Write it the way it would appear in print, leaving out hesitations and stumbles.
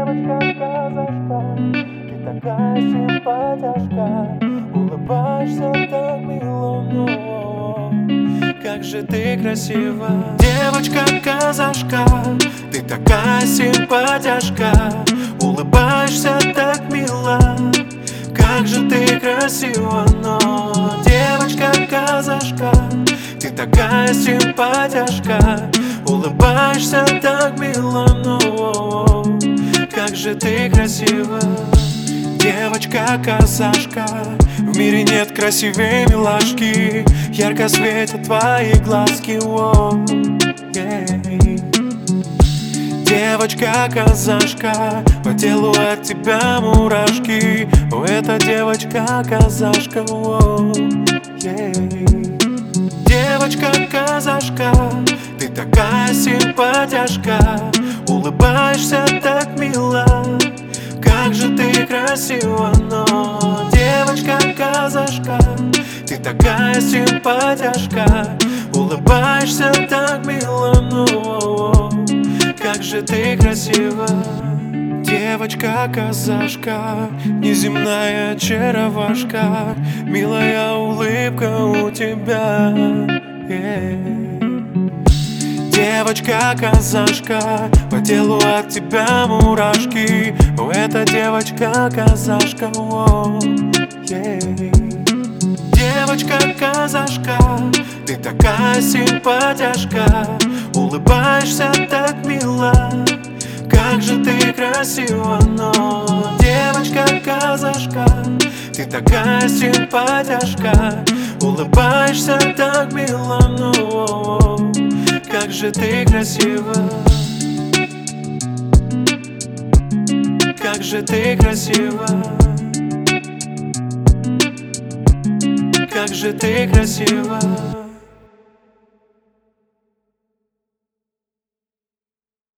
девочка-казашка, ты такая симпатяшка, улыбаешься так мило, но как же ты красива. Девочка-казашка, ты такая симпатяшка, улыбаешься так мило, как же ты красива. Но девочка-казашка, ты такая симпатяшка, улыбаешься так мило, но как же ты красива. Девочка-казашка, в мире нет красивее милашки, ярко светят твои глазки, Девочка-казашка, по телу от тебя мурашки, это девочка-казашка, Девочка-казашка, ты такая симпатяшка, улыбаешься так мило, как же ты красива. Но девочка-казашка, ты такая симпатяшка, улыбаешься так мило, но как же ты красива. Девочка-казашка, неземная очаровашка, милая улыбка у тебя, Девочка-казашка, по телу от тебя мурашки, это девочка-казашка, Девочка-казашка, ты такая симпатяшка, улыбаешься так мило, как же ты красива. Но девочка-казашка, ты такая симпатяшка, улыбаешься так мило, но как же ты красива. Как же ты красива. Как же ты красива.